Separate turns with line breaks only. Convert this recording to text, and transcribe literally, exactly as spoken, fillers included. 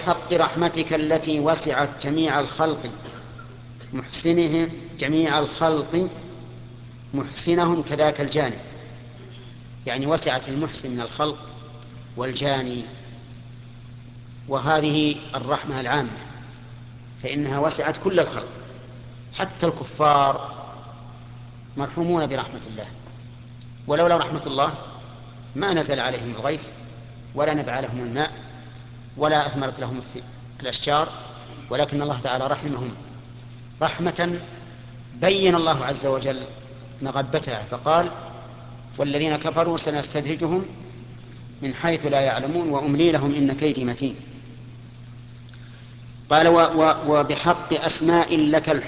وبحق رحمتك التي وسعت جميع الخلق محسنه جميع الخلق محسنهم كذاك الجاني، يعني وسعت المحسن من الخلق والجاني، وهذه الرحمة العامة، فإنها وسعت كل الخلق، حتى الكفار مرحومون برحمة الله، ولولا رحمة الله ما نزل عليهم الغيث ولا نبع لهم الماء ولا أثمرت لهم الأشجار، ولكن الله تعالى رحمهم رحمة بين الله عز وجل مغبتها، فقال والذين كفروا سنستدرجهم من حيث لا يعلمون وأملي لهم إن كيدي متين. قال وبحق أسماء لك